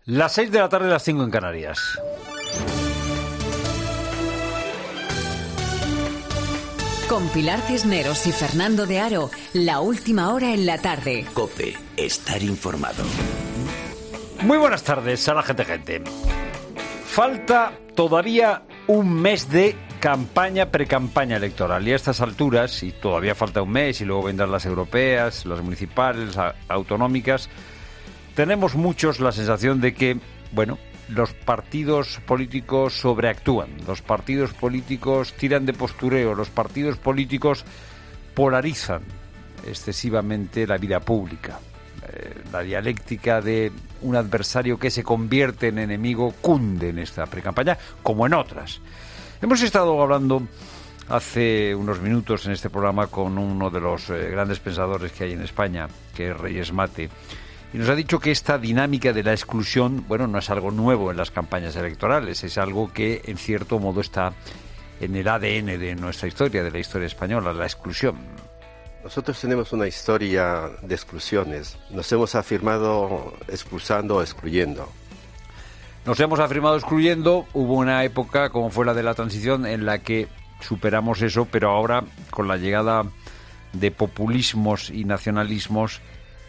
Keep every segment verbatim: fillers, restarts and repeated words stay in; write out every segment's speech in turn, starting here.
Las seis de la tarde, las cinco en Canarias. Con Pilar Cisneros y Fernando de Aro, la última hora en la tarde. COPE, estar informado. Muy buenas tardes a la gente, gente. Falta todavía un mes de campaña, precampaña electoral. Y a estas alturas, y todavía falta un mes, y luego vendrán las europeas, las municipales, las autonómicas, tenemos muchos la sensación de que, bueno, los partidos políticos sobreactúan, los partidos políticos tiran de postureo, los partidos políticos polarizan excesivamente la vida pública. Eh, la dialéctica de un adversario que se convierte en enemigo cunde en esta precampaña, como en otras. Hemos estado hablando hace unos minutos en este programa con uno de los eh, grandes pensadores que hay en España, que es Reyes Mate, y nos ha dicho que esta dinámica de la exclusión, bueno, no es algo nuevo en las campañas electorales, es algo que en cierto modo está en el A D N de nuestra historia, de la historia española, la exclusión. Nosotros tenemos una historia de exclusiones. Nos hemos afirmado expulsando o excluyendo. Nos hemos afirmado excluyendo. Hubo una época, como fue la de la transición, en la que superamos eso, pero ahora, con la llegada de populismos y nacionalismos,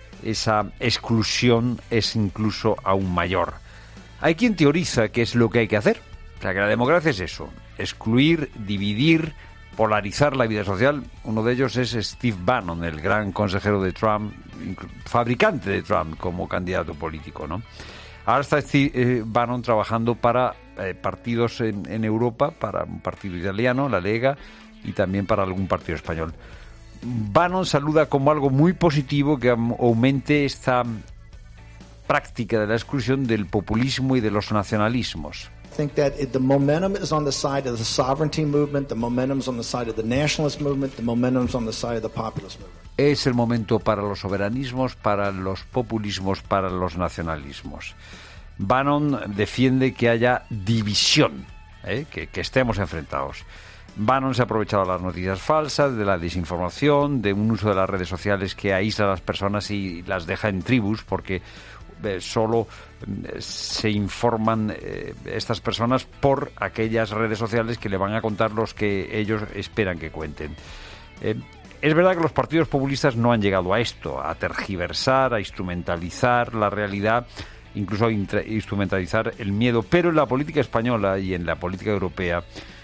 esa exclusión es incluso aún mayor. Hay quien teoriza que es lo que hay que hacer. O sea, que la democracia es eso: excluir, dividir, polarizar la vida social. Uno de ellos es Steve Bannon, el gran consejero de Trump, fabricante de Trump como candidato político, ¿no? Ahora está Steve eh, Bannon trabajando para eh, partidos en, en Europa, para un partido italiano, la Lega, y también para algún partido español. Bannon saluda como algo muy positivo que aumente esta práctica de la exclusión del populismo y de los nacionalismos. I think that it, the momentum is on the side of the sovereignty movement, the momentum is on the side of the nationalist movement, the momentum is on the side of the populist movement. Es el momento para los soberanismos, para los populismos, para los nacionalismos. Bannon defiende que haya división, ¿eh? que, que estemos enfrentados. Bannon se ha aprovechado de las noticias falsas, de la desinformación, de un uso de las redes sociales que aísla a las personas y las deja en tribus, porque eh, solo eh, se informan eh, estas personas por aquellas redes sociales que le van a contar los que ellos esperan que cuenten. Eh, es verdad que los partidos populistas no han llegado a esto, a tergiversar, a instrumentalizar la realidad, incluso a instrumentalizar el miedo, pero en la política española y en la política europea,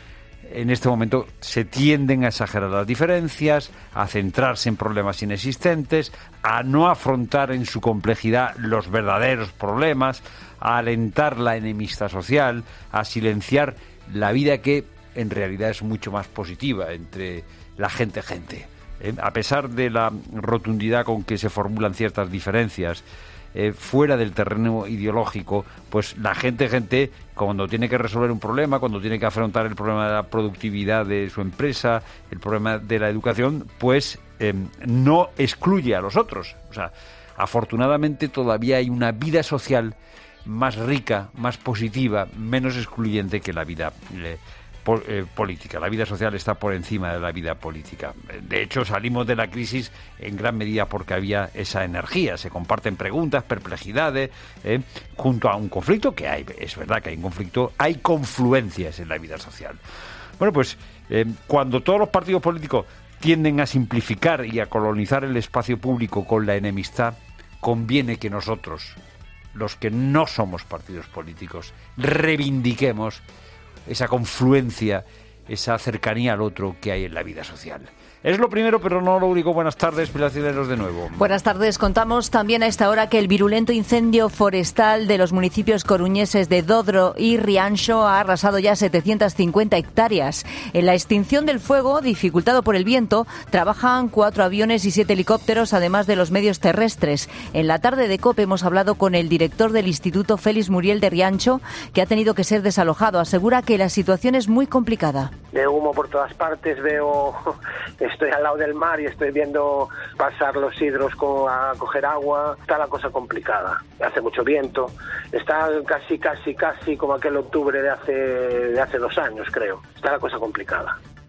en este momento se tienden a exagerar las diferencias, a centrarse en problemas inexistentes, a no afrontar en su complejidad los verdaderos problemas, a alentar la enemistad social, a silenciar la vida que en realidad es mucho más positiva entre la gente gente. ¿Eh? A pesar de la rotundidad con que se formulan ciertas diferencias, Eh, fuera del terreno ideológico, pues la gente, gente, cuando tiene que resolver un problema, cuando tiene que afrontar el problema de la productividad de su empresa, el problema de la educación, pues eh, no excluye a los otros. O sea, afortunadamente todavía hay una vida social más rica, más positiva, menos excluyente que la vida eh, po- eh, política. La vida social está por encima de la vida política. De hecho, salimos de la crisis en gran medida porque había esa energía. Se comparten preguntas, perplejidades, eh, junto a un conflicto que hay. Es verdad que hay un conflicto, hay confluencias en la vida social. Bueno, pues eh, cuando todos los partidos políticos tienden a simplificar y a colonizar el espacio público con la enemistad, conviene que nosotros, los que no somos partidos políticos, reivindiquemos esa confluencia, esa cercanía al otro que hay en la vida social. Es lo primero, pero no lo único. Buenas tardes, Pilar Cisneros, de nuevo. Buenas tardes. Contamos también a esta hora que el virulento incendio forestal de los municipios coruñeses de Dodro y Rianxo ha arrasado ya setecientas cincuenta hectáreas. En la extinción del fuego, dificultado por el viento, trabajan cuatro aviones y siete helicópteros, además de los medios terrestres. En la tarde de COPE hemos hablado con el director del Instituto Félix Muriel de Rianxo, que ha tenido que ser desalojado. Asegura que la situación es muy complicada. Veo humo por todas partes, veo... Estoy al lado del mar y estoy viendo pasar los hidros con, a coger agua. Está la cosa complicada. Hace mucho viento. Está casi, casi, casi como aquel octubre de hace, de hace dos años, creo. Está la cosa complicada.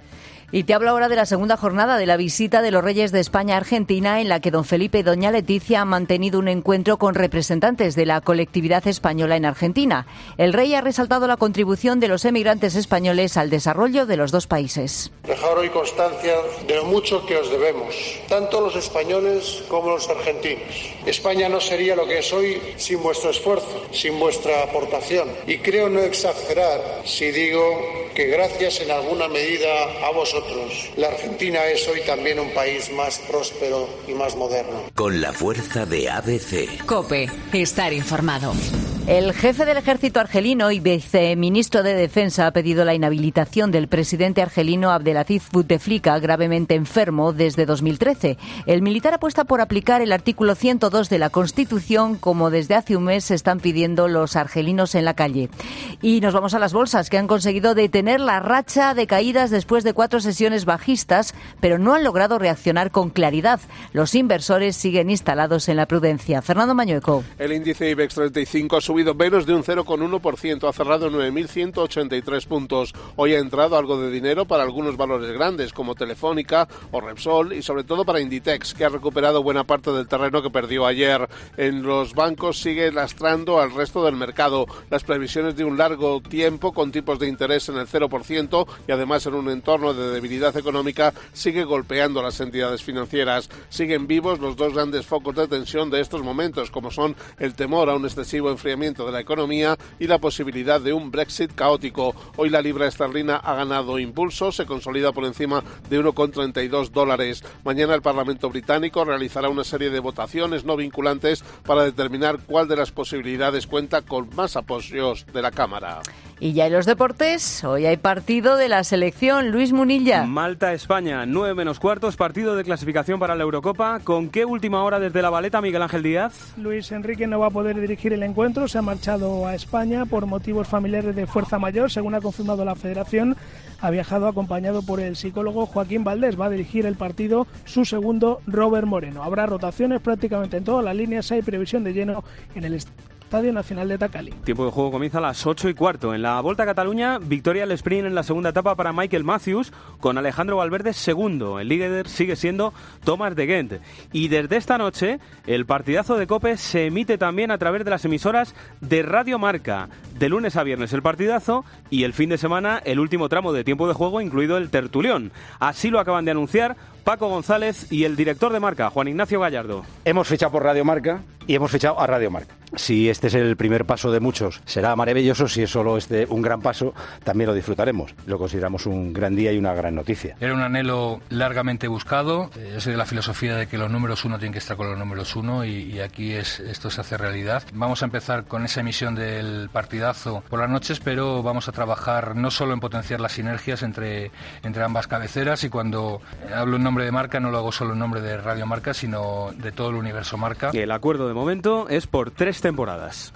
Y te hablo ahora de la segunda jornada de la visita de los Reyes de España a Argentina, en la que don Felipe y doña Leticia han mantenido un encuentro con representantes de la colectividad española en Argentina. El rey ha resaltado la contribución de los emigrantes españoles al desarrollo de los dos países. Dejar hoy constancia de lo mucho que os debemos, tanto los españoles como los argentinos. España no sería lo que es hoy sin vuestro esfuerzo, sin vuestra aportación. Y creo no exagerar si digo que gracias en alguna medida a vosotros, la Argentina es hoy también un país más próspero y más moderno. Con la fuerza de A B C. COPE. Estar informado. El jefe del ejército argelino y viceministro de Defensa ha pedido la inhabilitación del presidente argelino Abdelaziz Bouteflika, gravemente enfermo desde dos mil trece. El militar apuesta por aplicar el artículo ciento dos de la Constitución, como desde hace un mes están pidiendo los argelinos en la calle. Y nos vamos a las bolsas, que han conseguido detener la racha de caídas después de cuatro sesiones bajistas, pero no han logrado reaccionar con claridad. Los inversores siguen instalados en la prudencia. Fernando Mañueco. El índice IBEX treinta y cinco ha subido menos de un cero coma uno por ciento, ha cerrado nueve mil ciento ochenta y tres puntos. Hoy ha entrado algo de dinero para algunos valores grandes como Telefónica o Repsol y sobre todo para Inditex, que ha recuperado buena parte del terreno que perdió ayer. En los bancos sigue lastrando al resto del mercado. Las previsiones de un largo tiempo con tipos de interés en el cero por ciento y además en un entorno de debilidad económica sigue golpeando a las entidades financieras. Siguen vivos los dos grandes focos de tensión de estos momentos, como son el temor a un excesivo enfriamiento de la economía y la posibilidad de un Brexit caótico. Hoy la libra esterlina ha ganado impulso, se consolida por encima de uno coma treinta y dos dólares. Mañana el Parlamento británico realizará una serie de votaciones no vinculantes para determinar cuál de las posibilidades cuenta con más apoyos de la Cámara. Y ya en los deportes, hoy hay partido de la selección. Luis Munilla. Malta-España, nueve menos cuartos, partido de clasificación para la Eurocopa. ¿Con qué última hora desde La Valeta, Miguel Ángel Díaz? Luis Enrique no va a poder dirigir el encuentro, se ha marchado a España por motivos familiares de fuerza mayor, según ha confirmado la Federación. Ha viajado acompañado por el psicólogo Joaquín Valdés. Va a dirigir el partido su segundo, Robert Moreno. Habrá rotaciones prácticamente en todas las líneas, hay previsión de lleno en el Estadio Nacional de Tacali. Tiempo de juego comienza a las ocho y cuarto. En la Volta a Cataluña, victoria al sprint en la segunda etapa para Michael Matthews, con Alejandro Valverde segundo. El líder sigue siendo Thomas de Gent. Y desde esta noche, el partidazo de COPE se emite también a través de las emisoras de Radio Marca. De lunes a viernes el partidazo y el fin de semana el último tramo de tiempo de juego, incluido el tertulión. Así lo acaban de anunciar Paco González y el director de Marca, Juan Ignacio Gallardo. Hemos fichado por Radio Marca y hemos fichado a Radio Marca. Si este es el primer paso de muchos, será maravilloso. Si es solo este un gran paso, también lo disfrutaremos. Lo consideramos un gran día y una gran noticia. Era un anhelo largamente buscado. Yo soy de la filosofía de que los números uno tienen que estar con los números uno y, y aquí es, esto se hace realidad. Vamos a empezar con esa emisión del partidazo por las noches, pero vamos a trabajar no solo en potenciar las sinergias entre, entre ambas cabeceras, y cuando hablo en nombre de Marca no lo hago solo en nombre de Radio Marca, sino de todo el universo Marca. El acuerdo de momento es por tres temporadas.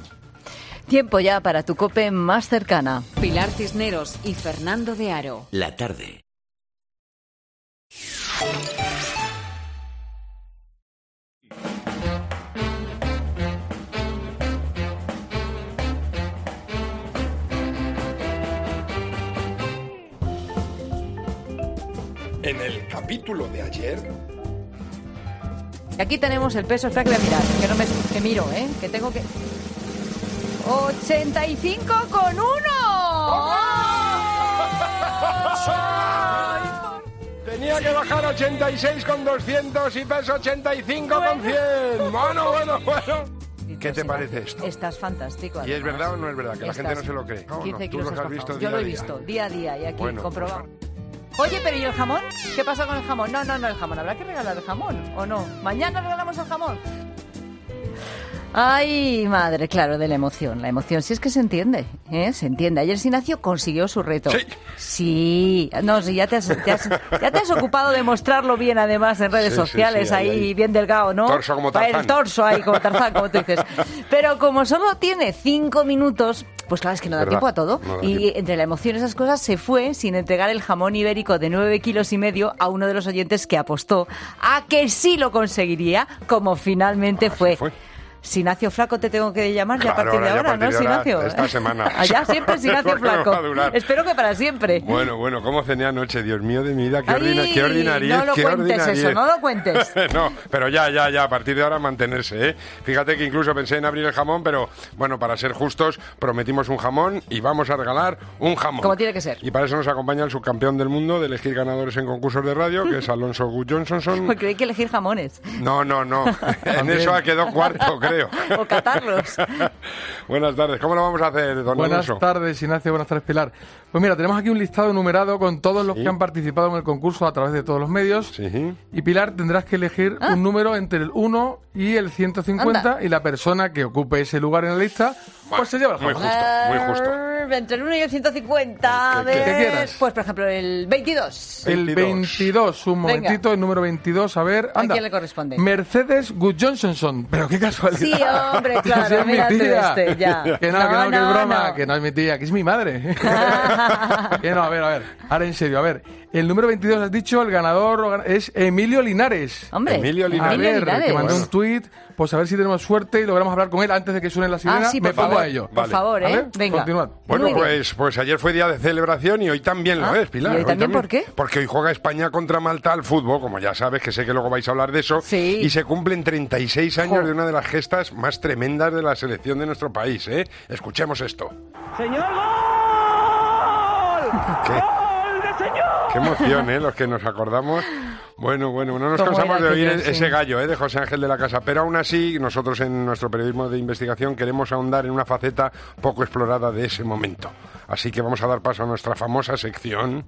Tiempo ya para tu COPE más cercana. Pilar Cisneros y Fernando de Aro. La tarde. En el capítulo de ayer... Aquí tenemos el peso, espera que voy a mirar, que no me que miro, ¿eh? Que tengo que... ochenta y cinco con uno. Tenía que bajar ochenta y seis con doscientos y peso ochenta y cinco con cien. Bueno, bueno, bueno. ¿Qué te parece esto? Estás fantástico. Además. ¿Y es verdad o no es verdad? Que Estás... la gente no se lo cree. No, no. ¿Tú los has visto día a día? Yo lo he visto día a día y aquí bueno, comprobado. Pues... Oye, pero ¿y el jamón? ¿Qué pasa con el jamón? No, no, no, el jamón. ¿Habrá que regalar el jamón o no? ¿Mañana regalamos el jamón? Ay, madre, claro, de la emoción. La emoción, sí es que se entiende, ¿eh? Se entiende. Ayer Sinacio consiguió su reto. Sí. Sí. No, sí, ya te has, te has, ya te has ocupado de mostrarlo bien, además, en redes sí, sociales, sí, sí, ahí, ahí, ahí bien delgado, ¿no? Torso como Tarzán. El torso ahí, como Tarzán, como tú dices. Pero como solo tiene cinco minutos... Pues claro, es que no da ¿verdad? Tiempo a todo. No y tiempo. Entre la emoción y esas cosas se fue sin entregar el jamón ibérico de nueve kilos y medio a uno de los oyentes que apostó a que sí lo conseguiría, como finalmente ah, fue. fue. Sinacio Flaco te tengo que llamar ya Claro, a partir de ahora, ahora, ya a partir ¿no, de ahora, Sinacio? esta semana. Allá siempre Sinacio Porque no Flaco. va a durar. Espero que para siempre. Bueno, bueno, ¿cómo cené anoche? Dios mío de mi vida, qué, Ay, ordina, qué ordinariez, no lo qué cuentes ordinariez. eso, no lo cuentes. No, pero ya, ya, ya, a partir de ahora mantenerse, ¿eh? Fíjate que incluso pensé en abrir el jamón, pero bueno, para ser justos, prometimos un jamón y vamos a regalar un jamón. Como tiene que ser. Y para eso nos acompaña el subcampeón del mundo de elegir ganadores en concursos de radio, que es Alonso Good Johnson. Porque hay que elegir jamones. No, no, no. En eso ha quedado cuarto, creo. O catarlos. Buenas tardes. ¿Cómo lo vamos a hacer, don Buenas Alonso? tardes, Ignacio. Buenas tardes, Pilar. Pues mira, tenemos aquí un listado numerado con todos los Sí. que han participado en el concurso a través de todos los medios. Sí. Y Pilar, tendrás que elegir Ah. un número entre el uno y el ciento cincuenta. Anda. Y la persona que ocupe ese lugar en la lista, pues se lleva el muy jamón. justo, muy justo. Eh, Entre el uno y el ciento cincuenta. A ¿Qué- qué ver, quieras? pues por ejemplo el veintidós. El veintidós, un Venga. momentito, el número veintidós, a ver, ¿A anda. quién le corresponde? Mercedes Good Johnson, pero qué casualidad. Sí, hombre, claro, Si es mi mira tú tía. este, ya. Que no, No, que no, que no, es broma, no. que no es mi tía, que es mi madre. Que no, a ver, a ver, ahora en serio, a ver. El número veintidós has dicho, el ganador es Emilio Linares. Hombre, Emilio A Linares. Emilio ver, Linares. que mandó Bueno. un tuit, pues a ver si tenemos suerte y logramos hablar con él antes de que suene la sirena. Ah, sí, Me por pongo favor. a ello. Por Vale. favor, ¿eh? ¿Vale? Venga. Continuad. Bueno, Muy bien. pues, pues ayer fue día de celebración y hoy también lo Ah, es, Pilar. ¿y hoy también por qué? Porque hoy juega España contra Malta al fútbol, como ya sabes, que sé que luego vais a hablar de eso. Sí. Y se cumplen treinta y seis años Jo. de una de las gestas más tremendas de la selección de nuestro país, ¿eh? Escuchemos esto. ¡Señor gol! ¿Qué? ¡Gol de señor! Qué emoción, ¿eh? Los que nos acordamos. Bueno, bueno, no nos ¿Cómo cansamos era de oír aquello? Sí. ese gallo, ¿eh? De José Ángel de la Casa. Pero aún así, nosotros en nuestro periodismo de investigación queremos ahondar en una faceta poco explorada de ese momento. Así que vamos a dar paso a nuestra famosa sección.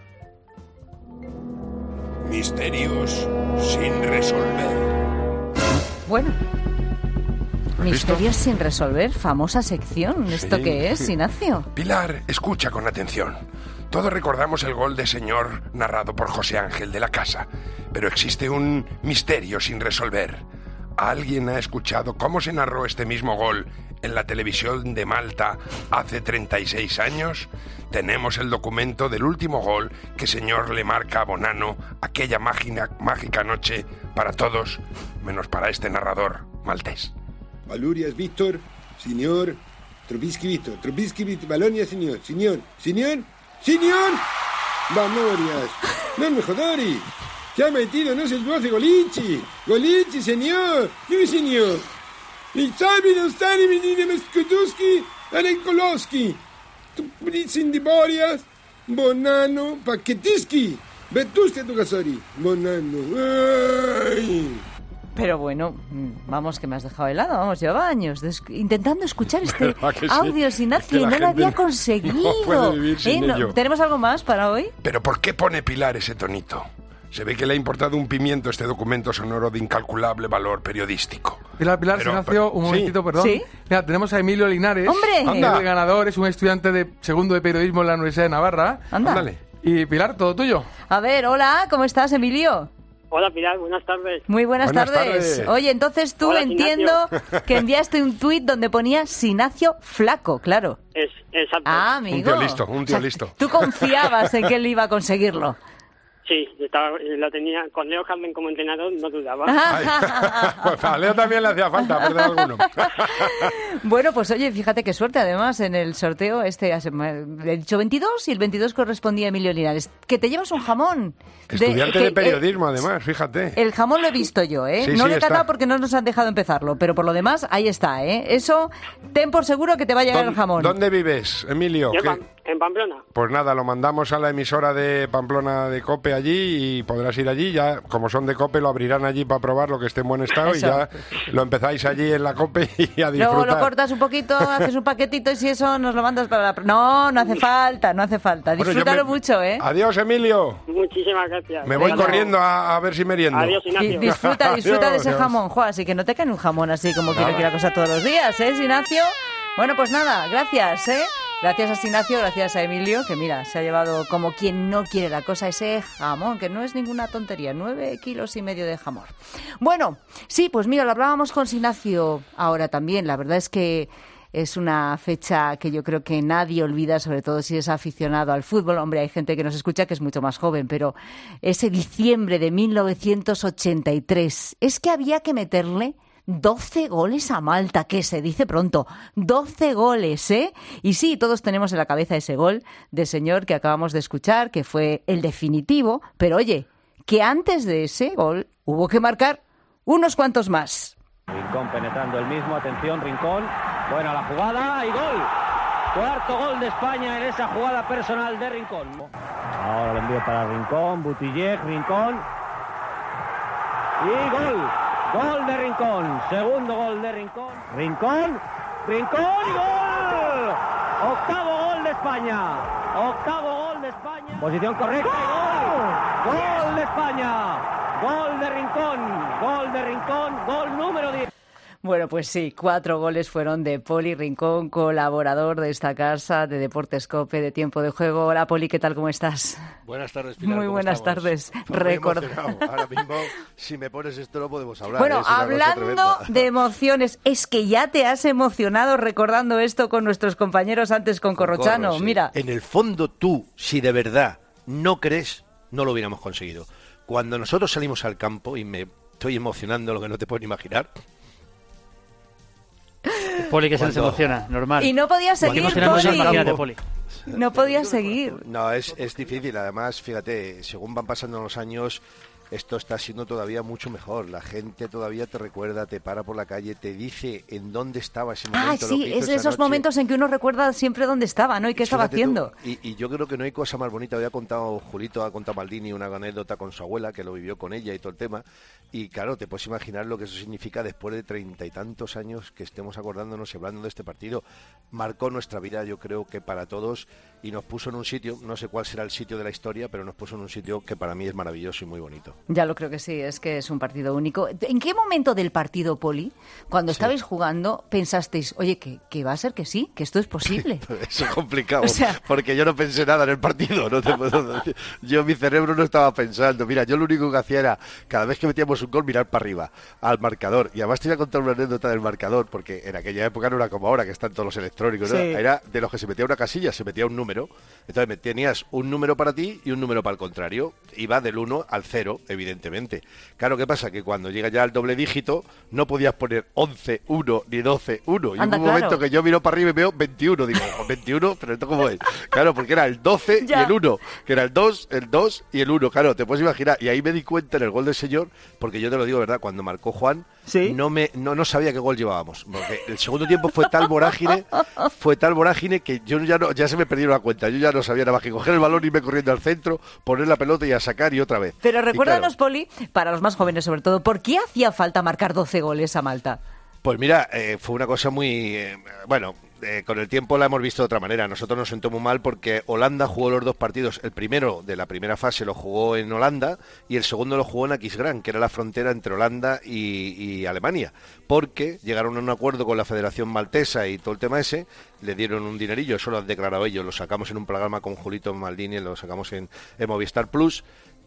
Misterios sin resolver. Bueno. ¿Has visto? Misterios sin resolver, famosa sección. ¿Esto Sí. qué es, Ignacio? Pilar, escucha con atención. Todos recordamos el gol de señor narrado por José Ángel de la Casa, pero existe un misterio sin resolver. ¿Alguien ha escuchado cómo se narró este mismo gol en la televisión de Malta hace treinta y seis años? Tenemos el documento del último gol que señor le marca a Bonano aquella mágica, mágica noche para todos, menos para este narrador maltés. Valurias Víctor, signor, Trubisky Víctor, Trubisky Víctor, Balonia signor, signor, signor, signor, Valorias, non me jodori, che ha metido, no se sbozze Golici, Golici signor, che signor, il salvi non stani menine Meskuduski, Arenkolowski, Blizin di Borias, Bonanno, Paquetiski, Vetuste tu Casori, Bonanno, ay. Pero bueno, mm, vamos, que me has dejado helado. Vamos, llevaba años des- intentando escuchar este ¿Verdad que sí? audio, Es Ignacio, que y la no lo gente había no- conseguido. no puede vivir sin ¿Eh? No- ello. ¿Tenemos algo más para hoy? ¿Pero por qué pone Pilar ese tonito? Se ve que le ha importado un pimiento este documento sonoro de incalculable valor periodístico. Pilar, Pilar, Pero- Ignacio, pero- un sí. momentito, perdón. ¿Sí? Mira, tenemos a Emilio Linares. ¡Hombre! que Anda. es el ganador, es un estudiante de segundo de periodismo en la Universidad de Navarra. Anda. Ándale. Y Pilar, todo tuyo. A ver, hola, ¿cómo estás, Emilio? Hola Pilar, buenas tardes. Muy buenas, Buenas tardes. tardes. Oye, entonces tú Hola, entiendo Ignacio. que enviaste un tuit donde ponía Sinacio Flaco, claro. Es, exacto. Ah, amigo. Un tío listo, un tío listo. Tú confiabas en que él iba a conseguirlo. Sí, estaba, lo tenía con Leo Carmen como entrenador, no dudaba. Ay, pues a Leo también le hacía falta perder alguno. Bueno, pues oye, fíjate qué suerte además en el sorteo este, he dicho veintidós y el veintidós correspondía a Emilio Linares. Que te llevas un jamón. Estudiante que- de periodismo, además, fíjate. El jamón lo he visto yo, ¿eh? Sí, no sí, lo he está. catado porque no nos han dejado empezarlo, pero por lo demás, ahí está, ¿eh? Eso, ten por seguro que te va a llegar ¿Dó- el jamón. ¿Dónde vives, Emilio? Yo ¿Qué- en Pam- en Pamplona. Pues nada, lo mandamos a la emisora de Pamplona de COPE allí y podrás ir allí. Ya, como son de COPE, lo abrirán allí para probar lo que esté en buen estado Eso. y ya lo empezáis allí en la COPE y a disfrutar. Luego lo cortas un poquito, haces un paquetito y si eso nos lo mandas para la... pr- No, no hace falta, no hace falta. Bueno, yo Disfrútalo me- mucho, ¿eh? Adiós, Emilio. Muchísimas gracias. Me voy Venga. corriendo a, a ver si meriendo. Adiós, Di- Ignacio. Disfruta, disfruta de Adiós, ese adiós. jamón, Juan, así que no te cae un jamón así como quiero Nada. que la cosa todos los días, ¿eh, Sinacio? Bueno, pues nada, gracias, ¿eh? Gracias a Sinacio, gracias a Emilio, que mira, se ha llevado como quien no quiere la cosa ese jamón, que no es ninguna tontería, nueve kilos y medio de jamón. Bueno, sí, pues mira, lo hablábamos con Sinacio ahora también, la verdad es que es una fecha que yo creo que nadie olvida, sobre todo si es aficionado al fútbol. Hombre, hay gente que nos escucha que es mucho más joven, pero ese diciembre de mil novecientos ochenta y tres, es que había que meterle doce goles a Malta, que se dice pronto. doce goles, ¿eh? Y sí, todos tenemos en la cabeza ese gol del señor que acabamos de escuchar, que fue el definitivo. Pero oye, que antes de ese gol hubo que marcar unos cuantos más. Rincón penetrando el mismo, atención, Rincón. Buena la jugada y gol. Cuarto gol de España en esa jugada personal de Rincón. Ahora el envío para Rincón, Butillej, Rincón. Y gol. Gol de Rincón. Segundo gol de Rincón. Rincón. Rincón y gol. Octavo gol de España. Octavo gol de España. Posición correcta y gol. Gol de España. Gol de Rincón. Gol de Rincón. Gol número diez. Bueno, pues sí, cuatro goles fueron de Poli Rincón, colaborador de esta casa, de Deportes COPE, de Tiempo de Juego. Hola, Poli, ¿qué tal? ¿Cómo estás? Buenas tardes, Pilar. Muy buenas estamos? tardes. Record... Ahora mismo, si me pones esto, no podemos hablar. Bueno, ¿eh? hablando de emociones, es que ya te has emocionado recordando esto con nuestros compañeros antes con, con Corrochano. Corro, sí. Mira. En el fondo, tú, si de verdad no crees, no lo hubiéramos conseguido. Cuando nosotros salimos al campo, y me estoy emocionando lo que no te puedes imaginar... Poli que se nos emociona, normal. Y no podía seguir, Poli. Ya, imagínate, Poli. No podía seguir. No, es, es difícil. Además, fíjate, según van pasando los años, esto está siendo todavía mucho mejor. La gente todavía te recuerda, te para por la calle, te dice en dónde estaba ese momento. Ah, sí, es de esos noche. momentos en que uno recuerda siempre dónde estaba, ¿no? Y qué estaba haciendo. Y, y yo creo que no hay cosa más bonita. Había contado Julito, ha contado Maldini una anécdota con su abuela, que lo vivió con ella y todo el tema. Y claro, te puedes imaginar lo que eso significa después de treinta y tantos años que estemos acordándonos y hablando de este partido. Marcó nuestra vida, yo creo que para todos, y nos puso en un sitio, no sé cuál será el sitio de la historia, pero nos puso en un sitio que para mí es maravilloso y muy bonito. Ya lo creo que sí, es que es un partido único. ¿En qué momento del partido, Poli, cuando sí. estabais jugando, pensasteis, oye, que, que va a ser que sí, que esto es posible? Eso es complicado, o sea... porque yo no pensé nada en el partido, no te puedo decir. Yo, mi cerebro no estaba pensando. Mira, yo lo único que hacía era, cada vez que metíamos un gol, mirar para arriba, al marcador. Y además te voy a contar una anécdota del marcador, porque en aquella época no era como ahora, que están todos los electrónicos, ¿no? Sí. Era de los que se metía una casilla, se metía un número. Entonces tenías un número para ti y un número para el contrario. Iba del uno al cero, evidentemente. Claro, ¿qué pasa? Que cuando llega ya al doble dígito, no podías poner once uno ni doce uno. Y Anda, hubo un momento claro. que yo miro para arriba y veo veintiuno. Digo, veintiuno, pero ¿esto cómo es? Claro, porque era el doce y el uno, que era el dos, el dos y el uno. Claro, te puedes imaginar. Y ahí me di cuenta en el gol del señor, porque yo te lo digo, ¿verdad? Cuando marcó Juan, ¿sí? no me no, no sabía qué gol llevábamos. Porque el segundo tiempo fue tal vorágine, fue tal vorágine que yo ya no ya se me perdieron la cuenta. Yo ya no sabía nada más que coger el balón, irme corriendo al centro, poner la pelota y a sacar y otra vez. Pero recuérdanos, claro, Poli, para los más jóvenes sobre todo, ¿por qué hacía falta marcar doce goles a Malta? Pues mira, eh, fue una cosa muy... Eh, bueno... Eh, con el tiempo la hemos visto de otra manera. Nosotros nos sentó muy mal porque Holanda jugó los dos partidos. El primero de la primera fase lo jugó en Holanda y el segundo lo jugó en Aquisgrán, que era la frontera entre Holanda y, y Alemania, porque llegaron a un acuerdo con la Federación Maltesa y todo el tema ese, le dieron un dinerillo, eso lo han declarado ellos, lo sacamos en un programa con Julito Maldini, lo sacamos en, en Movistar Plus,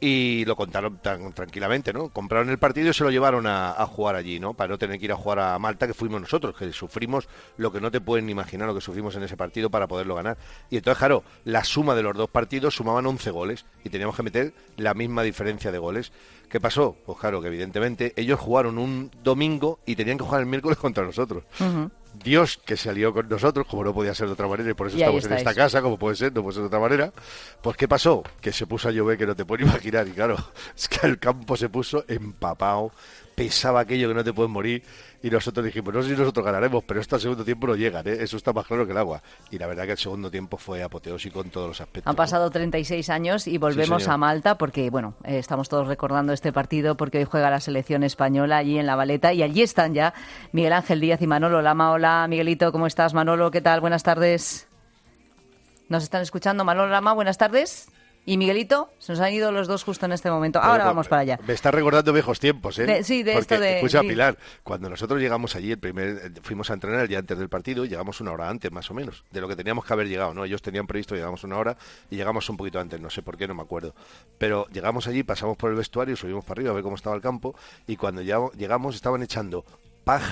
y lo contaron tan tranquilamente, ¿no? Compraron el partido y se lo llevaron a, a jugar allí, ¿no? Para no tener que ir a jugar a Malta, que fuimos nosotros, que sufrimos lo que no te pueden imaginar lo que sufrimos en ese partido para poderlo ganar. Y entonces, claro, la suma de los dos partidos sumaban once goles y teníamos que meter la misma diferencia de goles. ¿Qué pasó? Pues claro, que evidentemente ellos jugaron un domingo y tenían que jugar el miércoles contra nosotros. Uh-huh. Dios que se alió con nosotros, como no podía ser de otra manera, y por eso y estamos en esta casa, como puede ser, no puede ser de otra manera. Pues ¿qué pasó? Que se puso a llover que no te puedes imaginar, y claro, es que el campo se puso empapado, pesaba aquello que no te puedes morir, y nosotros dijimos, no sé si nosotros ganaremos, pero esto al segundo tiempo no llegan, ¿eh? Eso está más claro que el agua. Y la verdad que el segundo tiempo fue apoteósico en todos los aspectos. Han pasado treinta y seis años y volvemos sí, a Malta, porque bueno, eh, estamos todos recordando este partido, porque hoy juega la selección española allí en La Valeta, y allí están ya Miguel Ángel Díaz y Manolo Lama. Hola, Miguelito, ¿cómo estás? Manolo, ¿qué tal? Buenas tardes. ¿Nos están escuchando? Manolo Lama, buenas tardes. Y Miguelito, se nos han ido los dos justo en este momento. Ahora bueno, vamos para allá. Me está recordando viejos tiempos, ¿eh? De, sí, de Porque, esto de... Escucha, sí. Pilar, cuando nosotros llegamos allí, el primer, fuimos a entrenar el día antes del partido, llegamos una hora antes, más o menos, de lo que teníamos que haber llegado, ¿no? Ellos tenían previsto, llegamos una hora y llegamos un poquito antes, no sé por qué, no me acuerdo. Pero llegamos allí, pasamos por el vestuario, subimos para arriba a ver cómo estaba el campo, y cuando llegamos estaban echando paja,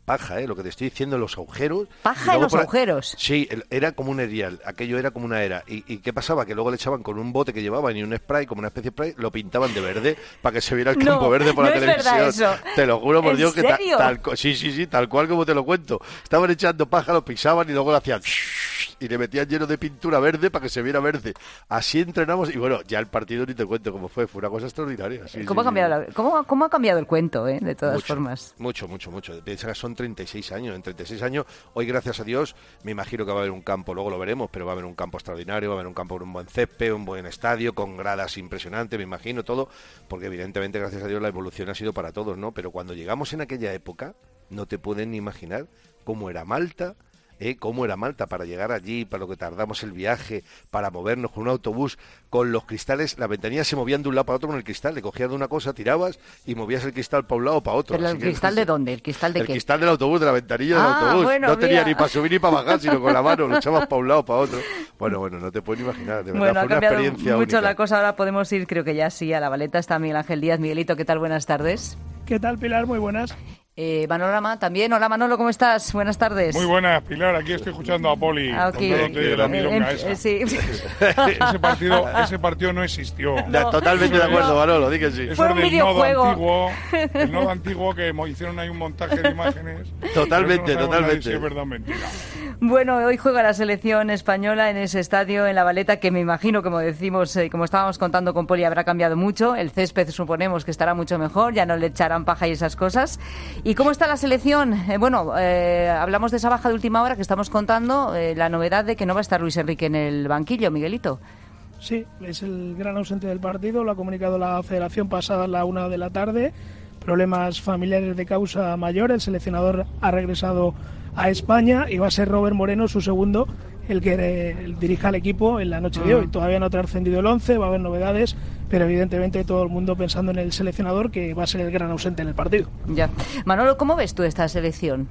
paja, ¿eh? Lo que te estoy diciendo, los agujeros. ¿Paja en los agujeros? Sí, el, era como un erial, aquello era como una era. ¿Y, ¿Y qué pasaba? Que luego le echaban con un bote que llevaban y un spray, como una especie de spray, lo pintaban de verde para que se viera el campo no, verde por no la es televisión. Verdad eso. Te lo juro por ¿En Dios que serio? ta, tal, sí, sí, sí, tal cual como te lo cuento. Estaban echando paja, lo pisaban y luego lo hacían y le metían lleno de pintura verde para que se viera verde. Así entrenamos y bueno, ya el partido ni te cuento cómo fue, fue una cosa extraordinaria. Sí, ¿Cómo, sí, ha cambiado la, cómo, ¿Cómo ha cambiado el cuento, eh? De todas mucho, formas? Mucho, mucho, mucho. Piensa que son treinta y seis años. En treinta y seis años, hoy gracias a Dios, me imagino que va a haber un campo, luego lo veremos, pero va a haber un campo extraordinario, va a haber un campo con un buen césped, un buen estadio, con gradas impresionantes, me imagino todo, porque evidentemente, gracias a Dios, la evolución ha sido para todos, ¿no? Pero cuando llegamos en aquella época, no te pueden ni imaginar cómo era Malta, ¿eh? Cómo era Malta para llegar allí, para lo que tardamos el viaje, para movernos con un autobús, con los cristales, las ventanillas se movían de un lado para otro con el cristal, le cogías de una cosa, tirabas y movías el cristal para un lado o para otro. ¿Pero el cristal de dónde? ¿El cristal de el qué? El cristal del autobús, de la ventanilla ah, del autobús. Bueno, no tenía mira. ni para subir ni para bajar, sino con la mano, lo echabas para un lado o para otro. Bueno, bueno, no te puedes ni imaginar, de verdad, bueno, fue ha una cambiado experiencia mucho única. la cosa, ahora podemos ir, creo que ya sí, a la Valeta. Está Miguel Ángel Díaz. Miguelito, ¿qué tal? Buenas tardes. ¿Qué tal, Pilar? Muy buenas. Eh, Manolama también. Hola, Manolo, ¿cómo estás? Buenas tardes. Muy buenas, Pilar. Aquí estoy escuchando a Poli. Aquí. Contándote la milonga Eh, esa. eh, sí. ese, partido, ese partido no existió. No. Totalmente de acuerdo, Manolo, di que sí. Eso Fue un del videojuego. Nodo antiguo, el nodo antiguo que hicieron ahí un montaje de imágenes. Totalmente, no totalmente. Si es verdad o mentira. Bueno, hoy juega la selección española en ese estadio, en la Valeta, que me imagino, como decimos, eh, como estábamos contando con Poli, habrá cambiado mucho. El césped suponemos que estará mucho mejor, ya no le echarán paja y esas cosas. ¿Y cómo está la selección? Eh, bueno, eh, hablamos de esa baja de última hora que estamos contando, eh, la novedad de que no va a estar Luis Enrique en el banquillo, Miguelito. Sí, es el gran ausente del partido, lo ha comunicado la Federación pasada a la una de la tarde. Problemas familiares de causa mayor, el seleccionador ha regresado a España y va a ser Robert Moreno, su segundo, el que eh, dirija al equipo en la noche de hoy. Todavía no ha trascendido el once, va a haber novedades, pero evidentemente todo el mundo pensando en el seleccionador, que va a ser el gran ausente en el partido. Ya. Manolo, ¿cómo ves tú esta selección?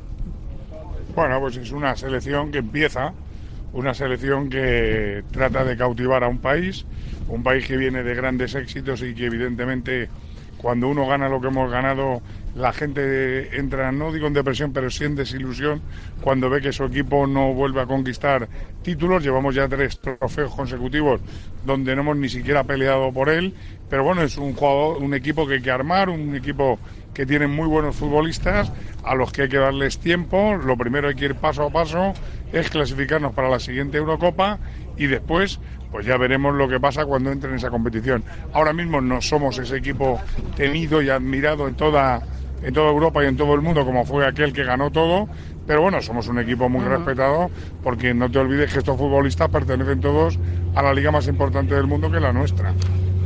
Bueno, pues es una selección que empieza, una selección que trata de cautivar a un país, un país que viene de grandes éxitos y que evidentemente cuando uno gana lo que hemos ganado, la gente entra, no digo en depresión, pero sí en desilusión cuando ve que su equipo no vuelve a conquistar títulos. Llevamos ya tres trofeos consecutivos donde no hemos ni siquiera peleado por él, pero bueno, es un jugador, un equipo que hay que armar, un equipo que tiene muy buenos futbolistas a los que hay que darles tiempo. Lo primero hay que ir paso a paso, es clasificarnos para la siguiente Eurocopa y después pues ya veremos lo que pasa cuando entre en esa competición. Ahora mismo no somos ese equipo temido y admirado en toda, en toda Europa y en todo el mundo como fue aquel que ganó todo, pero bueno, somos un equipo muy uh-huh. respetado, porque no te olvides que estos futbolistas pertenecen todos a la liga más importante del mundo, que es la nuestra.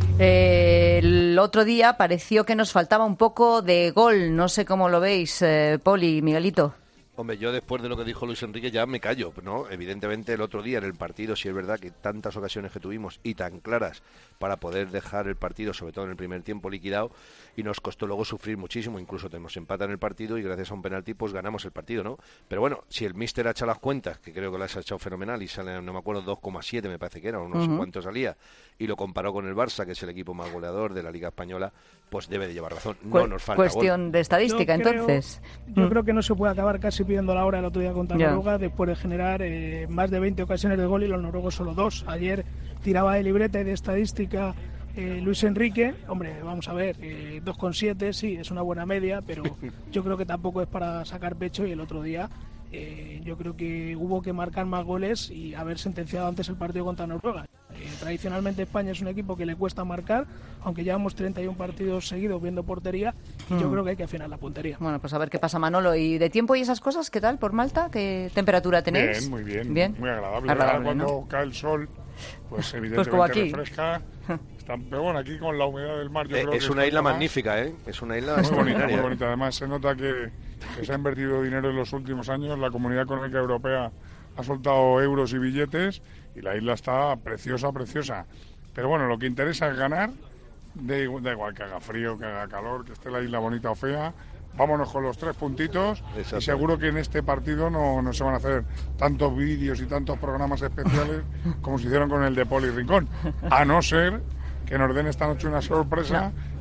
Eh, el otro día pareció que nos faltaba un poco de gol, no sé cómo lo veis, eh, Poli, Miguelito. Hombre, yo después de lo que dijo Luis Enrique ya me callo, ¿no? Evidentemente el otro día en el partido, sí es verdad que tantas ocasiones que tuvimos y tan claras para poder dejar el partido, sobre todo en el primer tiempo, liquidado, y nos costó luego sufrir muchísimo, incluso tenemos empate en el partido y gracias a un penalti pues ganamos el partido, ¿no? Pero bueno, si el míster ha echado las cuentas, que creo que las ha echado fenomenal y sale, no me acuerdo, dos coma siete me parece que era, o no uh-huh. sé cuánto salía, y lo comparó con el Barça, que es el equipo más goleador de la Liga Española, pues debe de llevar razón. No Cu- nos falta Cuestión gol. de estadística, yo creo, entonces. Yo mm. creo que no se puede acabar casi pidiendo la hora el otro día contra yeah. Noruega, después de generar eh, más de veinte ocasiones de gol y los noruegos solo dos. Ayer tiraba de libreta y de estadística eh, Luis Enrique. Hombre, vamos a ver, eh, dos coma siete, sí, es una buena media, pero yo creo que tampoco es para sacar pecho, y el otro día Eh, yo creo que hubo que marcar más goles y haber sentenciado antes el partido contra Noruega. Eh, tradicionalmente España es un equipo que le cuesta marcar, aunque llevamos treinta y uno partidos seguidos viendo portería, y mm. yo creo que hay que afinar la puntería. Bueno, pues a ver qué pasa, Manolo. ¿Y de tiempo y esas cosas, qué tal por Malta? ¿Qué temperatura tenéis? Bien, muy bien, bien. muy agradable. agradable cuando ¿no? cae el sol, pues evidentemente pues como aquí. refresca. Está, pero bueno, aquí con la humedad del mar yo eh, creo es que una isla más. magnífica, ¿eh? Es una isla muy bonita, muy bonita. Además se nota que, que se ha invertido dinero en los últimos años. La Comunidad Económica Europea ha soltado euros y billetes y la isla está preciosa, preciosa. Pero bueno, lo que interesa es ganar. De, da igual que haga frío, que haga calor, que esté la isla bonita o fea. Vámonos con los tres puntitos. Exacto. Y seguro que en este partido no, no se van a hacer tantos vídeos y tantos programas especiales como se hicieron con el de Poli Rincón. A no ser que nos den esta noche una sorpresa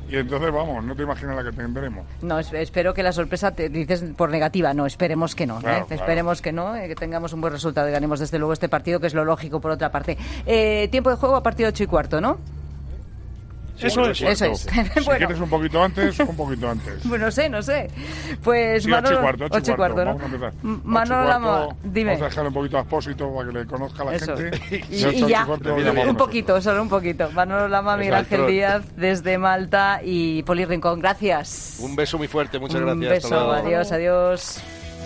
y entonces, vamos, no te imaginas la que tendremos. No, es- espero que la sorpresa, te dices por negativa, no, esperemos que no, ¿eh? Claro, claro. Esperemos que no, eh, que tengamos un buen resultado y ganemos desde luego este partido, que es lo lógico por otra parte. Eh, tiempo de juego a partir de ocho y cuarto, ¿no? Eso es. Eso es. Si Bueno. quieres un poquito antes, un poquito antes. Pues no sé, no sé. Pues Sí, Manolo, ocho y cuarto, ocho y ocho y cuarto, cuarto, vamos a ¿no? empezar. M- Ocho y Manolo cuarto, Lama, dime. Vamos a dejarle un poquito a Expósito para que le conozca la Eso. gente. Y, ocho, y ocho ya, cuarto, un llamamos poquito, solo un poquito. Manolo Lama, Miguel Exacto. Ángel Díaz, desde Malta, y Poli Rincón, gracias. Un beso muy fuerte, muchas Un gracias. hasta beso, luego. adiós, adiós.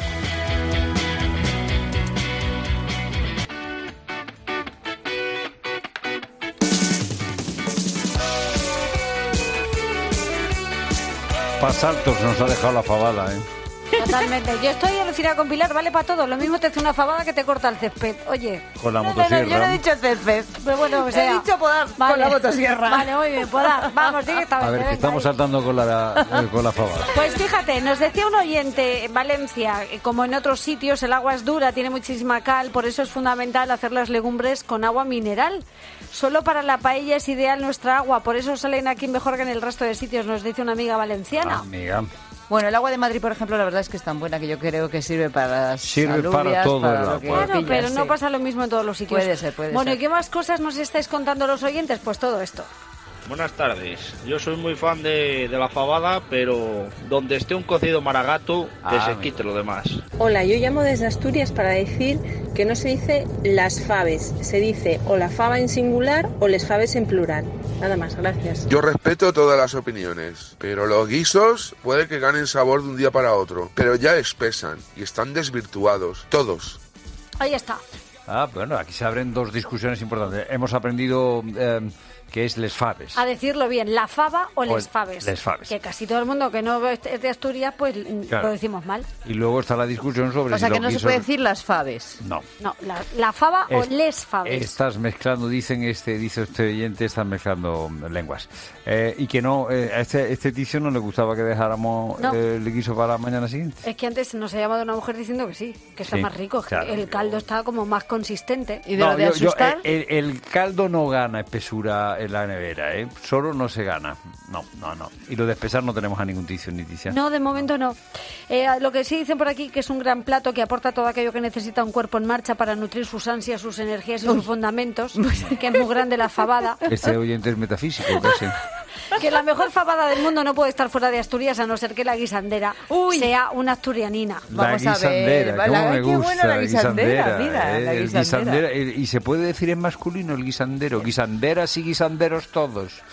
Pasaltos nos ha dejado la fabada, ¿eh? Totalmente. Yo estoy alucinada con Pilar, vale para todo. Lo mismo te hace una fabada que te corta el césped. Oye. Con la No, no, motosierra. yo no he dicho césped. Pero bueno, o He sea, dicho podar con la motosierra. Vale, muy bien, podar. Vamos, directamente. A ver, que venga, estamos ahí. saltando con la, eh, con la fabada. Pues fíjate, nos decía un oyente en Valencia, eh, como en otros sitios el agua es dura, tiene muchísima cal, por eso es fundamental hacer las legumbres con agua mineral. Solo para la paella es ideal nuestra agua, por eso salen aquí mejor que en el resto de sitios, nos dice una amiga valenciana. Amiga. Bueno, el agua de Madrid, por ejemplo, la verdad es que es tan buena que yo creo que sirve para las Sirve para alubias, todo para el lo agua. que Claro, pillas, pero no sí. pasa lo mismo en todos los sitios. Puede ser, puede Bueno, ser. ¿y qué más cosas nos estáis contando los oyentes? Pues todo esto. Buenas tardes. Yo soy muy fan de, de la fabada, pero donde esté un cocido maragato, que Ah, se amigo. quite lo demás. Hola, yo llamo desde Asturias para decir que no se dice las faves, se dice o la fava en singular o les faves en plural. Nada más, gracias. Yo respeto todas las opiniones, pero los guisos puede que ganen sabor de un día para otro, pero ya espesan y están desvirtuados, todos. Ahí está. Ah, bueno, aquí se abren dos discusiones importantes. Hemos aprendido eh, que es les faves. A decirlo bien, la fava o, O les el- faves. les faves. Que casi todo el mundo que no es de Asturias, pues Claro. lo decimos mal. Y luego está la discusión sobre O sea, si que los no se guisos- puede decir las faves. No. No, la, la fava o Es- les faves. Estás mezclando, dicen este, dice este oyente, están mezclando lenguas. Eh, y que no, eh, a este, este ticio no le gustaba que dejáramos No. eh, el guiso para la mañana siguiente. Es que antes nos ha llamado una mujer diciendo que sí, que está Sí, más rico, que claro. el caldo está como más consistente. Y No, yo- yo, eh, el, el caldo no gana espesura en la nevera, ¿eh? Solo no se gana. No, no, no. Y lo de espesar no tenemos a ningún ticio ni ticia. No, de momento no. Eh, lo que sí dicen por aquí que es un gran plato que aporta todo aquello que necesita un cuerpo en marcha para nutrir sus ansias, sus energías y sus fundamentos, que es muy grande la fabada. Este oyente es metafísico, casi. Que la mejor fabada del mundo no puede estar fuera de Asturias a no ser que la guisandera sea una asturianina. La guisandera, cómo la- me qué gusta, buena la guisandera, mira, eh, la el guisandera. guisandera, el- y se puede decir en masculino el guisandero, guisanderas y guisanderos todos.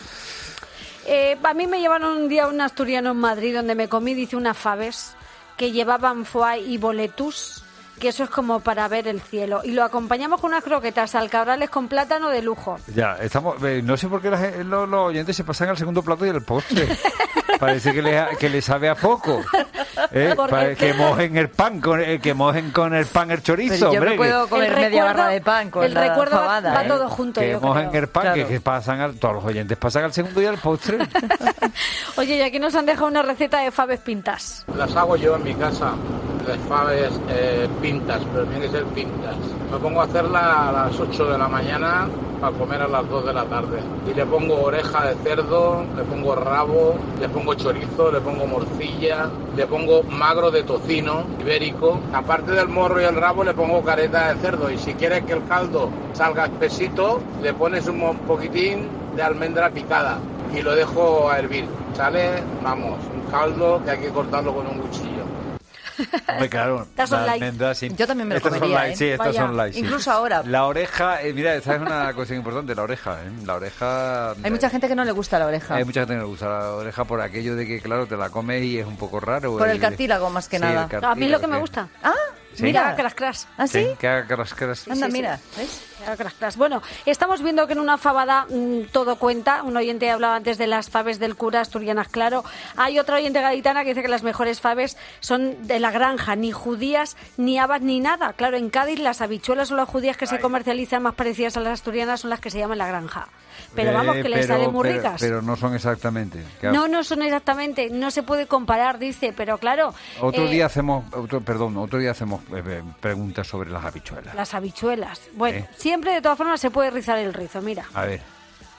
Eh, a mí me llevaron un día un asturiano en Madrid donde me comí, dice, unas faves que llevaban foie y boletus, que eso es como para ver el cielo. Y lo acompañamos con unas croquetas alcabrales con plátano de lujo. Ya, estamos, eh, no sé por qué la gen- los, los oyentes se pasan al segundo plato y al postre. Parece que le, que le sabe a poco. ¿eh? Porque- Para que mojen el pan, con, eh, que mojen con el pan el chorizo, Pero yo hombre. me puedo que- comer El media recuerdo- barra de pan con el la recuerdo va- fabada, va ¿eh? todo junto, que yo mojen creo. el pan, que, Claro. que pasan al, todos los oyentes pasan al segundo y al postre. Oye, y aquí nos han dejado una receta de faves pintas. Las hago yo en mi casa, las faves eh, pintas, pero tienen que ser pintas. Me pongo a hacerla a las ocho de la mañana para comer a las dos de la tarde. Y le pongo oreja de cerdo, le pongo rabo, le pongo chorizo, le pongo morcilla, le pongo magro de tocino ibérico. Aparte del morro y el rabo le pongo careta de cerdo. Y si quieres que el caldo salga espesito, le pones un mo- poquitín de almendra picada y lo dejo a hervir. Sale, vamos, un caldo que hay que cortarlo con un cuchillo. Hombre, claro, Estas son la light. almendra, sí. Yo también me lo Estas son comería, light, ¿eh? sí, estas Vaya. son light, sí. Incluso ahora. La oreja, eh, mira, esta es una cuestión importante, la oreja, ¿eh? La oreja... Hay mucha gente que no le gusta la oreja. Hay mucha gente que no le gusta la oreja por aquello de que, claro, te la comes y es un poco raro. Por el cartílago, más que sí, nada. el A mí lo que me cartílago, gusta. Ah, Sí. Mira, cras cras. ¿Ah, sí? Que haga cras, cras. Anda, sí, sí. mira, ¿ves? Claro, cras, cras. Bueno, estamos viendo que en una fabada mm, todo cuenta. Un oyente hablaba antes de las faves del cura asturianas, claro. Hay otra oyente gaditana que dice que las mejores faves son de la granja, ni judías, ni habas, ni nada. Claro, en Cádiz las habichuelas o las judías que se comercializan más parecidas a las asturianas son las que se llaman la granja. Pero vamos, Eh, que les pero- salen muy pero- ricas. Pero no son exactamente. Claro. No, no son exactamente, no se puede comparar, dice, pero claro... Otro eh, día hacemos, otro, perdón, otro día hacemos eh, eh, preguntas sobre las habichuelas. Las habichuelas. Bueno, ¿Eh? siempre de todas formas se puede rizar el rizo, mira. A ver.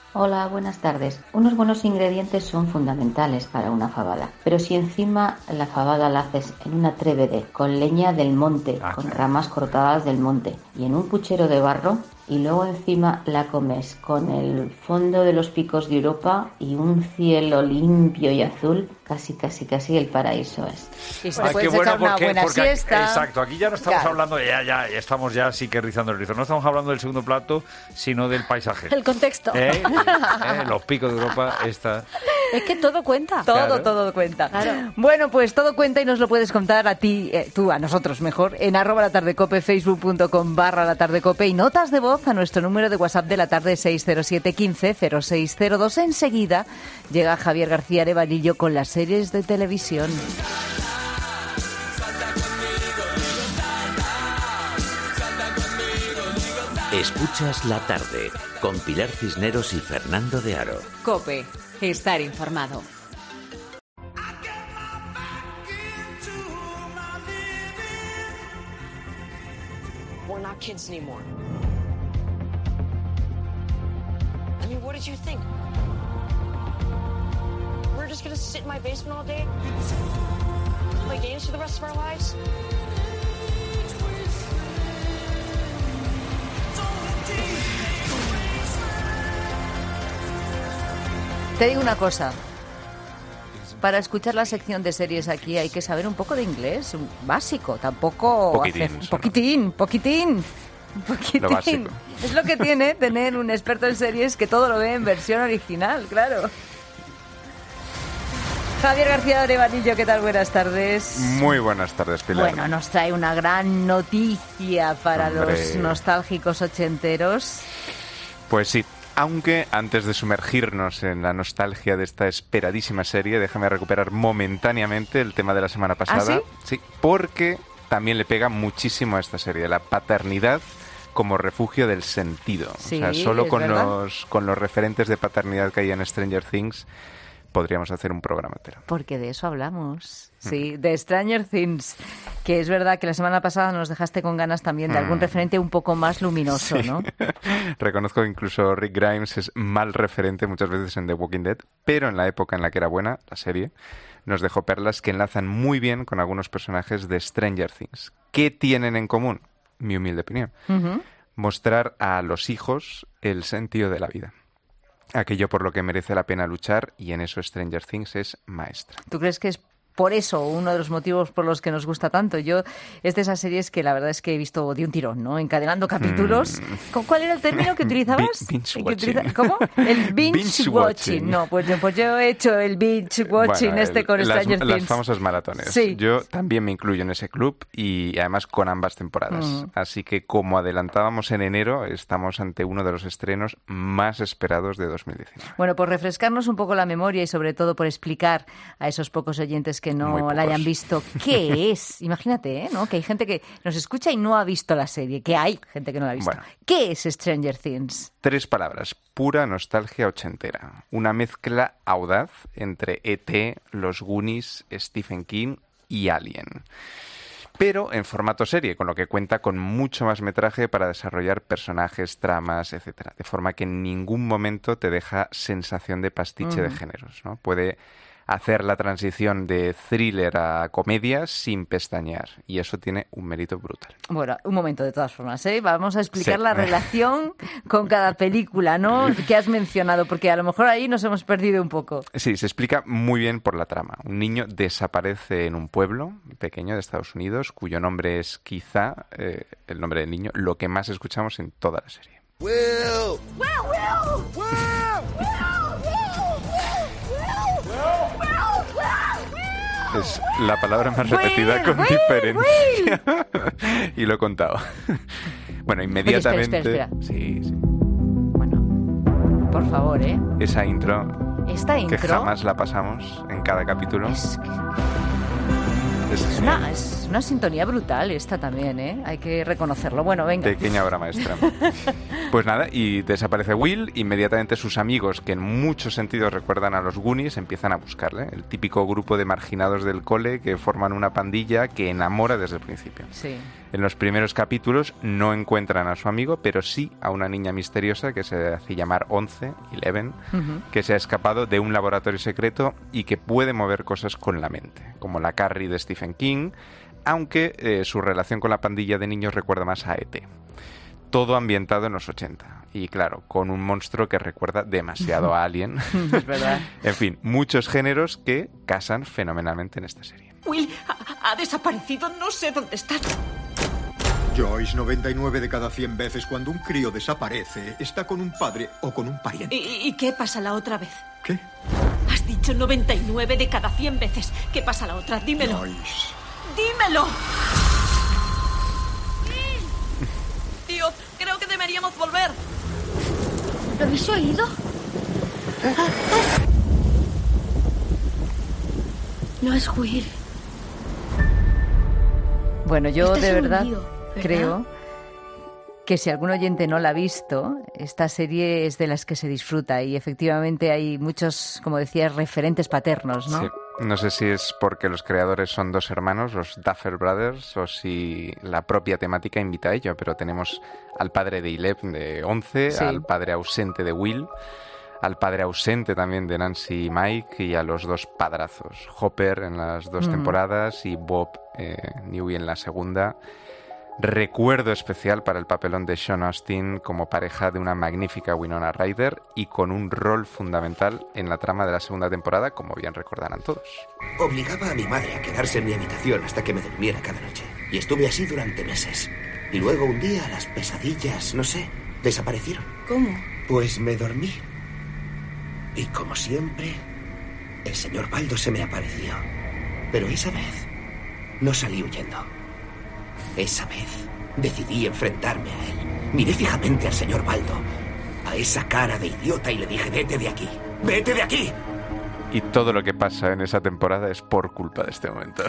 Hola, buenas tardes. Unos buenos ingredientes son fundamentales para una fabada, pero si encima la fabada la haces en una trébede con leña del monte, ah, con ramas cortadas del monte y en un puchero de barro, y luego encima la comes con el fondo de los picos de Europa y un cielo limpio y azul, casi, casi, casi el paraíso es. Y se puede echar una buena porque siesta. Aquí, exacto, aquí ya no estamos claro. hablando, ya, ya, ya estamos ya sí que rizando el rizo. No estamos hablando del segundo plato, sino del paisaje. El contexto. ¿Eh? ¿Eh? Los picos de Europa, esta... Es que todo cuenta. Todo, Claro. todo cuenta. Claro. Bueno, pues todo cuenta y nos lo puedes contar a ti, eh, tú, a nosotros mejor, en arroba la tarde cope, facebook.com barra la tarde cope y notas de voz a nuestro número de WhatsApp de la tarde seis cero siete uno cinco cero seis cero dos. Enseguida llega Javier García Arevalillo con las series de televisión. Escuchas La Tarde con Pilar Cisneros y Fernando de Aro. COPE. Estar informado. We're not kids anymore. I mean, what did you think? We're just gonna sit in my basement all day? Play games for the rest of our lives? Te digo una cosa. Para escuchar la sección de series aquí hay que saber un poco de inglés, un básico, tampoco Poquitín, hacer- solo. poquitín, poquitín, poquitín. Lo básico. Es lo que tiene tener un experto en series que todo lo ve en versión original, claro. Javier García Arevalillo, ¿qué tal? Buenas tardes. Muy buenas tardes, Pilar. Bueno, nos trae una gran noticia para Hombre. los nostálgicos ochenteros. Pues sí, aunque antes de sumergirnos en la nostalgia de esta esperadísima serie, déjame recuperar momentáneamente el tema de la semana pasada. ¿Ah, sí? Porque también le pega muchísimo a esta serie, la paternidad como refugio del sentido. Sí, o sea, solo es con verdad. los, con los referentes de paternidad que hay en Stranger Things podríamos hacer un programa entero. Porque de eso hablamos, sí, de Stranger Things, que es verdad que la semana pasada nos dejaste con ganas también de algún Mm. referente un poco más luminoso, Sí. ¿no? Reconozco que incluso Rick Grimes es mal referente muchas veces en The Walking Dead, pero en la época en la que era buena, la serie, nos dejó perlas que enlazan muy bien con algunos personajes de Stranger Things. ¿Qué tienen en común? Mi humilde opinión. Ujú. Mostrar a los hijos el sentido de la vida. Aquello por lo que merece la pena luchar, y en eso Stranger Things es maestra. ¿Tú crees que es por eso uno de los motivos por los que nos gusta tanto? Yo, es de esas series que la verdad es que he visto de un tirón, ¿no? Encadenando capítulos. ¿Con ¿Cuál era el término que utilizabas? Bi- binge ¿El que watching. utiliza- ¿Cómo? El binge, Binge watching. watching. No, pues yo, pues yo he hecho el binge watching Bueno, este el- con las, Stranger las Things. famosas maratones. Sí. Yo también me incluyo en ese club, y además con ambas temporadas. Mm. Así que, como adelantábamos en enero, estamos ante uno de los estrenos más esperados de dos mil diecinueve. Bueno, por refrescarnos un poco la memoria y sobre todo por explicar a esos pocos oyentes que Muy no pocos. la hayan visto qué es. Imagínate, ¿eh? ¿no? Que hay gente que nos escucha y no ha visto la serie, que hay gente que no la ha visto. Bueno. ¿Qué es Stranger Things? Tres palabras, pura nostalgia ochentera. Una mezcla audaz entre E T, Los Goonies, Stephen King y Alien. Pero en formato serie, con lo que cuenta con mucho más metraje para desarrollar personajes, tramas, etcétera. De forma que en ningún momento te deja sensación de pastiche de Ujú. géneros, ¿no? Puede hacer la transición de thriller a comedia sin pestañear, y eso tiene un mérito brutal. Bueno, un momento de todas formas, ¿eh? Vamos a explicar Sí. la relación con cada película, ¿no? Que has mencionado, porque a lo mejor ahí nos hemos perdido un poco. Sí, se explica muy bien por la trama. Un niño desaparece en un pueblo pequeño de Estados Unidos, cuyo nombre es quizá, eh, el nombre del niño, lo que más escuchamos en toda la serie. Will! Will, Will! Will! Es la palabra más Will, repetida con Will, diferencia. Y lo he contado. Bueno, Oye, inmediatamente... espera, espera, espera. Sí, sí. Por favor, ¿eh? Esa intro, Esta que intro jamás la pasamos en cada capítulo. Es, es, una, es una sintonía brutal esta también, ¿eh? Hay que reconocerlo. Bueno, venga. Pequeña obra maestra. Pues nada, y desaparece Will. Inmediatamente sus amigos, que en muchos sentidos recuerdan a los Goonies, empiezan a buscarle. El típico grupo de marginados del cole que forman una pandilla que enamora desde el principio. Sí. En los primeros capítulos no encuentran a su amigo, pero sí a una niña misteriosa que se hace llamar Once, Eleven, uh-huh. que se ha escapado de un laboratorio secreto y que puede mover cosas con la mente, como la Carrie de Stephen King, aunque eh, su relación con la pandilla de niños recuerda más a E T. Todo ambientado en los ochenta. Y claro, con un monstruo que recuerda demasiado a Alien. Es verdad. En fin, muchos géneros que casan fenomenalmente en esta serie. Will ha, ha desaparecido, no sé dónde está. Joyce, noventa y nueve de cada cien veces cuando un crío desaparece, está con un padre o con un pariente. ¿Y, y qué pasa la otra vez? ¿Qué? Has dicho noventa y nueve de cada cien veces. ¿Qué pasa la otra? Dímelo. Joyce. ¡Dímelo! Tío, creo que deberíamos volver. ¿Lo habéis oído? No es Will. Bueno, yo Este de es un verdad lío, ¿verdad? creo que si algún oyente no la ha visto, esta serie es de las que se disfruta y efectivamente hay muchos, como decías, referentes paternos, ¿no? Sí. No sé si es porque los creadores son dos hermanos, los Duffer Brothers, o si la propia temática invita a ello, pero tenemos al padre de Eleven, de Once, sí. al padre ausente de Will, al padre ausente también de Nancy y Mike, y a los dos padrazos, Hopper en las dos mm. temporadas y Bob eh, Newby en la segunda. Recuerdo especial para el papelón de Sean Astin como pareja de una magnífica Winona Ryder y con un rol fundamental en la trama de la segunda temporada, como bien recordarán todos. Obligaba a mi madre a quedarse en mi habitación hasta que me durmiera cada noche. Y estuve así durante meses. Y luego un día las pesadillas, no sé, desaparecieron. ¿Cómo? Pues me dormí. Y como siempre, el señor Baldo se me apareció. Pero esa vez no salí huyendo. Esa vez decidí enfrentarme a él. Miré fijamente al señor Baldo, a esa cara de idiota, y le dije: vete de aquí, vete de aquí. Y todo lo que pasa en esa temporada es por culpa de este momento.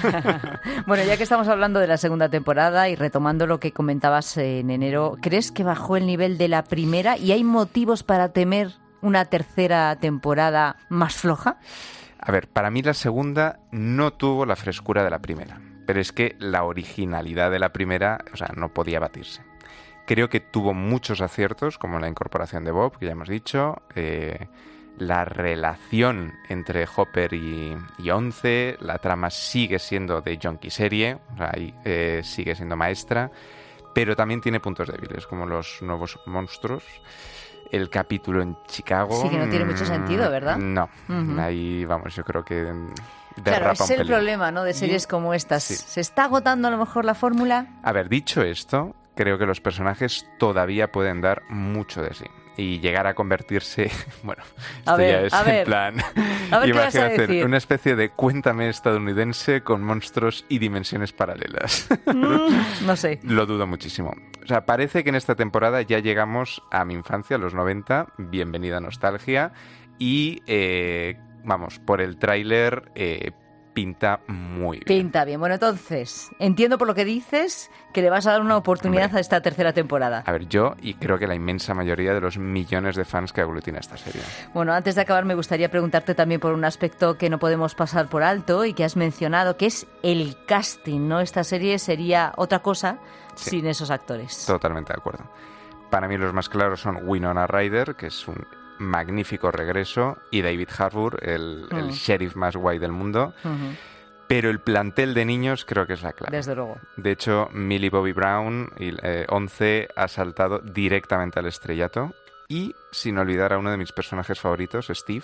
Bueno, ya que estamos hablando de la segunda temporada y retomando lo que comentabas en enero, ¿crees que bajó el nivel de la primera y hay motivos para temer una tercera temporada más floja? A ver, para mí la segunda no tuvo la frescura de la primera. Pero es que la originalidad de la primera, o sea, no podía batirse. Creo que tuvo muchos aciertos, como la incorporación de Bob, que ya hemos dicho, eh, la relación entre Hopper y, y Once, la trama sigue siendo de junkie serie, o sea, ahí, eh, sigue siendo maestra, pero también tiene puntos débiles, como los nuevos monstruos. El capítulo en Chicago... Sí, que no tiene mucho sentido, ¿verdad? No, uh-huh. ahí, vamos, yo creo que... Claro, es el problema, ¿no?, de series como estas. Sí. ¿Se está agotando a lo mejor la fórmula? A ver, dicho esto, creo que los personajes todavía pueden dar mucho de sí. Y llegar a convertirse... Bueno, esto ver, ya es en ver. plan... A ver, ¿qué vas a hacer decir? Una especie de Cuéntame estadounidense con monstruos y dimensiones paralelas. Mm, no sé. Lo dudo muchísimo. O sea, parece que en esta temporada ya llegamos a mi infancia, a los noventa. Bienvenida nostalgia. Y... Eh, vamos, por el tráiler eh, pinta muy bien. Pinta bien. Bueno, entonces, entiendo por lo que dices que le vas a dar una oportunidad Hombre, a esta tercera temporada. A ver, yo y creo que la inmensa mayoría de los millones de fans que aglutina esta serie. Bueno, antes de acabar me gustaría preguntarte también por un aspecto que no podemos pasar por alto y que has mencionado, que es el casting, ¿no? Esta serie sería otra cosa sí, sin esos actores. Totalmente de acuerdo. Para mí los más claros son Winona Ryder, que es un magnífico regreso, y David Harbour, el, uh-huh. el sheriff más guay del mundo. Uh-huh. Pero el plantel de niños creo que es la clave. Desde luego. De hecho, Millie Bobby Brown, y, eh, Once, ha saltado directamente al estrellato. Y, sin olvidar a uno de mis personajes favoritos, Steve,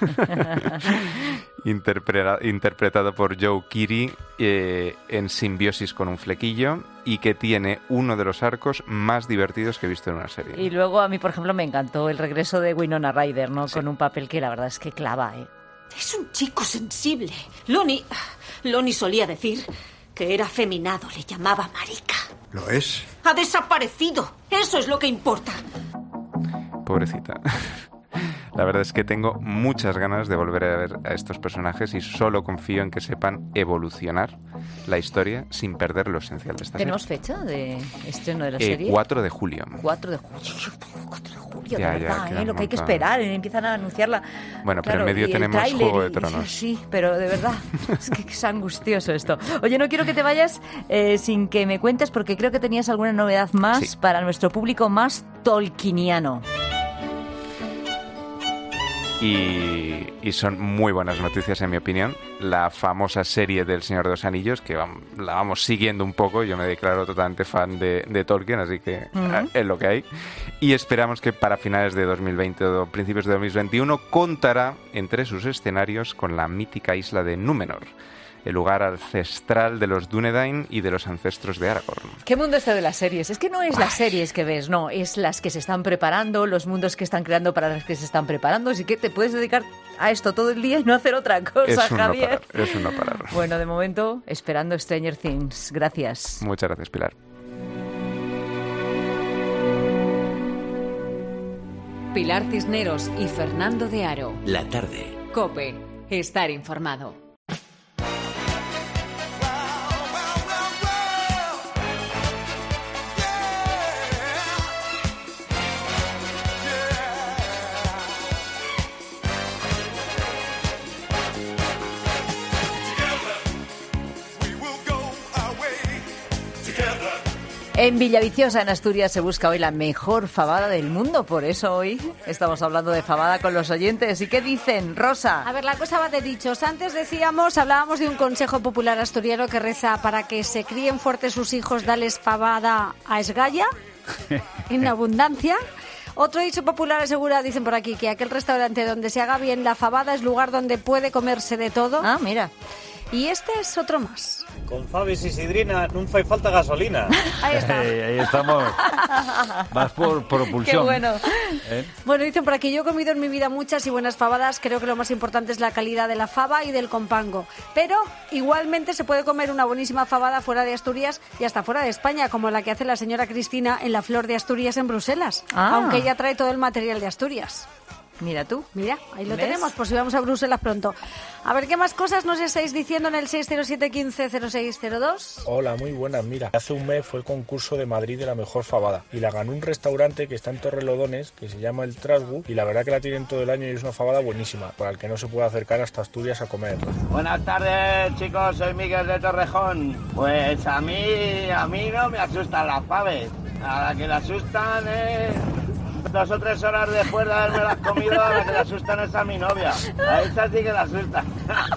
interpreta, interpretado por Joe Keery, eh, en simbiosis con un flequillo, y que tiene uno de los arcos más divertidos que he visto en una serie. Y luego a mí, por ejemplo, me encantó el regreso de Winona Ryder, ¿no? Sí. Con un papel que la verdad es que clava, ¿eh? Es un chico sensible. Lonnie, Lonnie solía decir que era afeminado, le llamaba marica. ¿Lo es? Ha desaparecido. Eso es lo que importa. Pobrecita. La verdad es que tengo muchas ganas de volver a ver a estos personajes y solo confío en que sepan evolucionar la historia sin perder lo esencial de esta ¿Tenemos serie. fecha de estreno de la Eh, serie? cuatro de julio. cuatro de julio. cuatro de julio, Ya, de ya, verdad, queda ¿eh? un Lo que hay que montón. esperar, ¿eh? Empiezan a anunciarla. Bueno, pero Claro, en medio y el tenemos tráiler Juego de y- Tronos. Sí, pero de verdad, es que es angustioso esto. Oye, no quiero que te vayas eh, sin que me cuentes, porque creo que tenías alguna novedad más Sí. para nuestro público más tolkieniano. Y, y son muy buenas noticias, en mi opinión. La famosa serie del Señor de los Anillos, que vam- la vamos siguiendo un poco. Yo me declaro totalmente fan de, de Tolkien, así que Ujú. eh, es lo que hay. Y esperamos que para finales de dos mil veinte o principios de dos mil veintiuno contará entre sus escenarios con la mítica isla de Númenor, el lugar ancestral de los Dúnedain y de los ancestros de Aragorn. ¿Qué mundo este de las series? Es que no es las series que ves, no, es las que se están preparando, los mundos que están creando para las que se están preparando. Así que te puedes dedicar a esto todo el día y no hacer otra cosa, Es un no Javier. parar, es un no parar. Bueno, de momento, esperando Stranger Things. Gracias. Muchas gracias, Pilar. Pilar Cisneros y Fernando de Aro. La tarde. COPE. Estar informado. En Villaviciosa, en Asturias, se busca hoy la mejor fabada del mundo. Por eso hoy estamos hablando de fabada con los oyentes. ¿Y qué dicen, Rosa? A ver, la cosa va de dichos. Antes decíamos, hablábamos de un consejo popular asturiano que reza: para que se críen fuertes sus hijos, dales fabada a esgalla, en abundancia. Otro dicho popular asegura, dicen por aquí, que aquel restaurante donde se haga bien la fabada es lugar donde puede comerse de todo. Ah, mira. Y este es otro más. Con faves y sidrina non fai falta gasolina. Ahí está. Eh, ahí estamos. Vas por propulsión. Qué bueno. ¿Eh? Bueno, dicen por aquí, yo he comido en mi vida muchas y buenas fabadas. Creo que lo más importante es la calidad de la faba y del compango. Pero igualmente se puede comer una buenísima fabada fuera de Asturias y hasta fuera de España, como la que hace la señora Cristina en la Flor de Asturias en Bruselas. Ah. Aunque ella trae todo el material de Asturias. Mira tú. Mira, ahí lo ¿Ves? tenemos, por si vamos a Bruselas pronto. A ver, ¿qué más cosas nos estáis diciendo en el seis cero siete, quince, cero seis cero dos? Hola, muy buenas. Mira, hace un mes fue el concurso de Madrid de la mejor fabada y la ganó un restaurante que está en Torrelodones, que se llama El Trasgu, y la verdad que la tienen todo el año y es una fabada buenísima, para el que no se puede acercar hasta Asturias a comer. Buenas tardes, chicos, soy Miguel de Torrejón. Pues a mí, a mí no me asustan las faves. A la que le asustan es... Dos o tres horas después de haberme las comido, a la que le asustan es a mi novia. A esa sí que la asustan.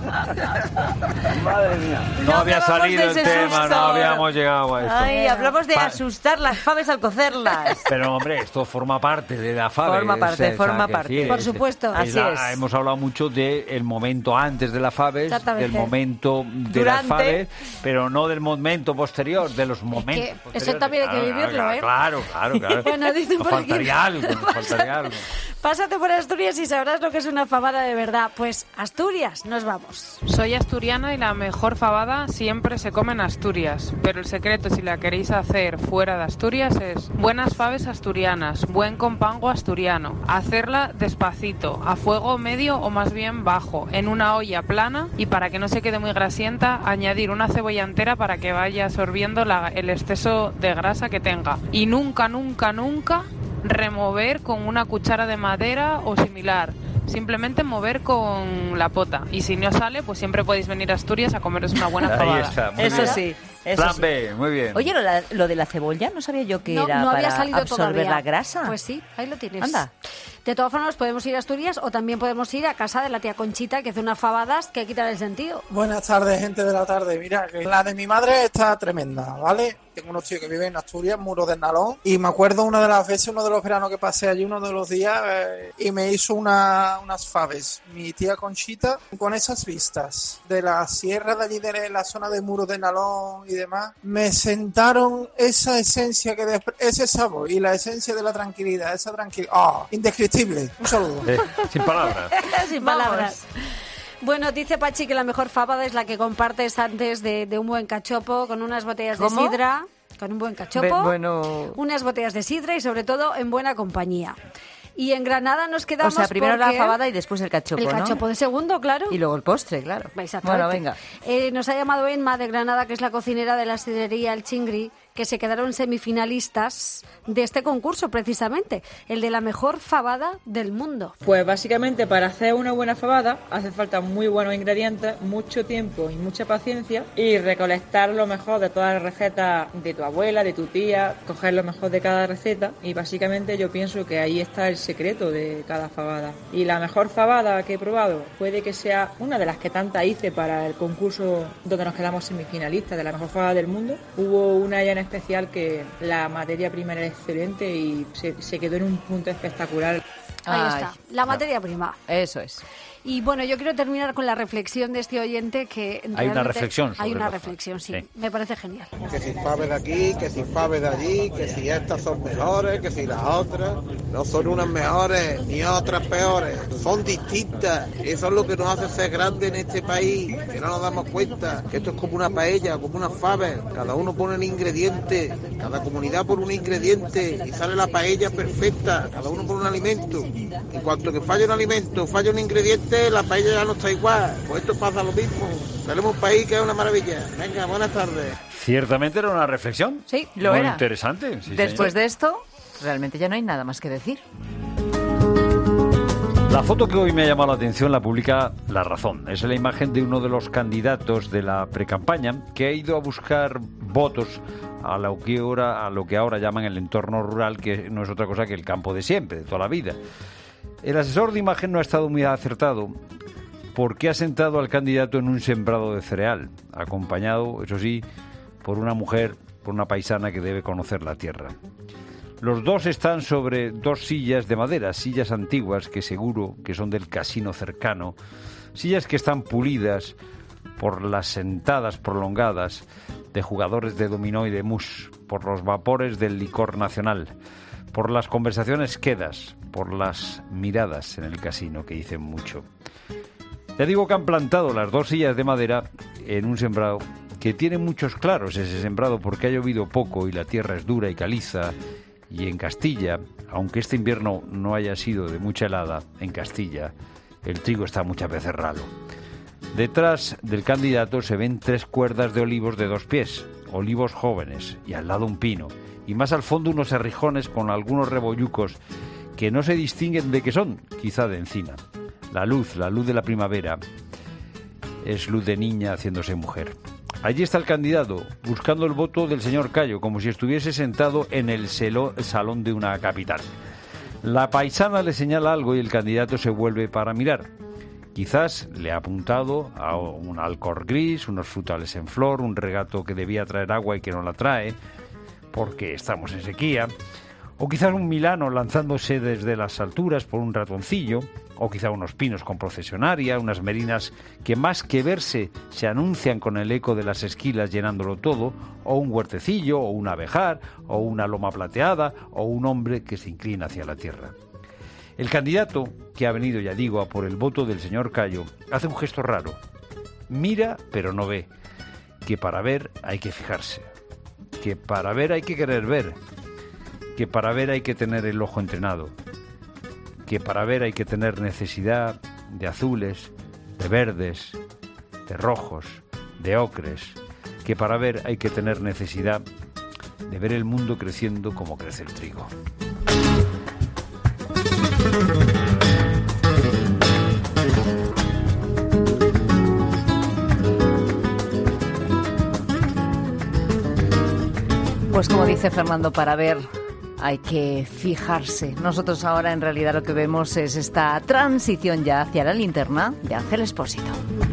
Madre mía. No había acabamos salido de el ese tema, susto. no habíamos llegado a esto. Ay, hablamos de Pa- asustar las faves al cocerlas. Pero hombre, esto forma parte de la fave. Forma parte, es- forma que parte. decir, Por es- supuesto. es Así la- es. Hemos hablado mucho del momento antes de la fave, Exactamente. del momento de Durante. las faves, pero no del momento posterior, de los momentos que eso posteriores. también hay que Claro, vivirlo, claro, ¿eh? Claro, claro, claro. Bueno, dicen Nos por aquí- faltaría algo, nos faltaría algo. Pásate por Asturias y sabrás lo que es una fabada de verdad. Pues Asturias, nos vamos. Soy asturiana y la mejor fabada siempre se come en Asturias, pero el secreto, si la queréis hacer fuera de Asturias, es buenas faves asturianas, buen compango asturiano, hacerla despacito, a fuego medio o más bien bajo, en una olla plana, y para que no se quede muy grasienta, añadir una cebolla entera para que vaya absorbiendo la- el exceso de grasa que tenga. Y nunca, nunca, nunca remover con una cuchara de madera o similar. Simplemente mover con la pota. Y si no sale, pues siempre podéis venir a Asturias a comeros una buena Ahí fabada. está, muy Eso bien. sí, eso Plan sí. B, muy bien. Oye, lo, la- lo de la cebolla, no sabía yo que No, era no había para salido absorber todavía. la grasa. Pues sí, ahí lo tienes. Anda. De todas formas, podemos ir a Asturias o también podemos ir a casa de la tía Conchita, que hace unas fabadas que quitan el sentido. Buenas tardes, gente de la tarde. Mira, que la de mi madre está tremenda, ¿vale? Tengo unos tíos que viven en Asturias, Muro del Nalón, y me acuerdo una de las veces, uno de los veranos que pasé allí, uno de los días, eh, y me hizo una, unas faves. Mi tía Conchita, con esas vistas de la sierra de allí, de la zona de Muro del Nalón y demás, me sentaron esa esencia, que despre- ese sabor y la esencia de la tranquilidad, esa tranquilidad. ¡Ah! Indescriptible. Un saludo. Eh, sin palabras. Sin Vamos. palabras. Bueno, dice Pachi que la mejor fabada es la que compartes antes de, de un buen cachopo, con unas botellas ¿Cómo? de sidra, con un buen cachopo, Be- bueno. unas botellas de sidra y sobre todo en buena compañía. Y en Granada nos quedamos. O sea, primero la porque fabada y después el cachopo, el cachopo ¿no? de segundo, claro. Y luego el postre, claro. Exactamente. Bueno, venga. Eh, nos ha llamado Emma de Granada, que es la cocinera de la sidrería El Chingri, que se quedaron semifinalistas de este concurso, precisamente, el de la mejor fabada del mundo. Pues básicamente para hacer una buena fabada hace falta muy buenos ingredientes, mucho tiempo y mucha paciencia, y recolectar lo mejor de todas las recetas de tu abuela, de tu tía, coger lo mejor de cada receta, y básicamente yo pienso que ahí está el secreto de cada fabada. Y la mejor fabada que he probado puede que sea una de las que tantas hice para el concurso donde nos quedamos semifinalistas de la mejor fabada del mundo. Hubo una ya en especial que la materia prima era excelente y se, se quedó en un punto espectacular. Ahí Ay, está, la materia prima. Eso es. Y bueno, yo quiero terminar con la reflexión de este oyente que Hay una reflexión sobre hay una los reflexión, sí, sí. Me parece genial. Que si faves de aquí, que si faves de allí, que si estas son mejores, que si las otras. No son unas mejores ni otras peores, son distintas. Eso es lo que nos hace ser grandes en este país, que no nos damos cuenta, que esto es como una paella, como unas faves. Cada uno pone un ingrediente, cada comunidad pone un ingrediente y sale la paella perfecta. Cada uno pone un alimento. En cuanto que falla un alimento, falla un ingrediente, la paella ya no está igual. Pues esto pasa lo mismo. Tenemos un país que es una maravilla. Venga, buenas tardes. Ciertamente era una reflexión. Sí, lo Muy era. interesante. Sí, Después señor. de esto, realmente ya no hay nada más que decir. La foto que hoy me ha llamado la atención la publica La Razón. Es la imagen de uno de los candidatos de la precampaña que ha ido a buscar votos a lo que ahora, a lo que ahora llaman el entorno rural, que no es otra cosa que el campo de siempre, de toda la vida. El asesor de imagen no ha estado muy acertado porque ha sentado al candidato en un sembrado de cereal, acompañado, eso sí, por una mujer, por una paisana que debe conocer la tierra. Los dos están sobre dos sillas de madera, sillas antiguas que seguro que son del casino cercano, sillas que están pulidas por las sentadas prolongadas de jugadores de dominó y de mus, por los vapores del licor nacional, por las conversaciones quedas, por las miradas en el casino que dicen mucho. Ya digo que han plantado las dos sillas de madera en un sembrado que tiene muchos claros, ese sembrado, porque ha llovido poco y la tierra es dura y caliza. Y en Castilla, aunque este invierno no haya sido de mucha helada, en Castilla el trigo está muchas veces ralo. Detrás del candidato se ven tres cuerdas de olivos de dos pies, olivos jóvenes, y al lado un pino, y más al fondo unos serrijones con algunos rebollucos que no se distinguen de qué son, quizá de encina. La luz, la luz de la primavera, es luz de niña haciéndose mujer. Allí está el candidato, buscando el voto del señor Cayo, como si estuviese sentado en el selo, salón de una capital. La paisana le señala algo y el candidato se vuelve para mirar. Quizás le ha apuntado a un alcor gris, unos frutales en flor, un regato que debía traer agua y que no la trae, porque estamos en sequía, o quizás un milano lanzándose desde las alturas por un ratoncillo, o quizá unos pinos con procesionaria, unas merinas que más que verse se anuncian con el eco de las esquilas llenándolo todo, o un huertecillo, o un abejar, o una loma plateada, o un hombre que se inclina hacia la tierra. El candidato, que ha venido, ya digo, a por el voto del señor Cayo, hace un gesto raro. Mira, pero no ve, que para ver hay que fijarse, que para ver hay que querer ver, que para ver hay que tener el ojo entrenado, que para ver hay que tener necesidad de azules, de verdes, de rojos, de ocres, que para ver hay que tener necesidad de ver el mundo creciendo como crece el trigo. Pues como dice Fernando, para ver hay que fijarse. Nosotros ahora en realidad lo que vemos es esta transición ya hacia la linterna de Ángel Expósito.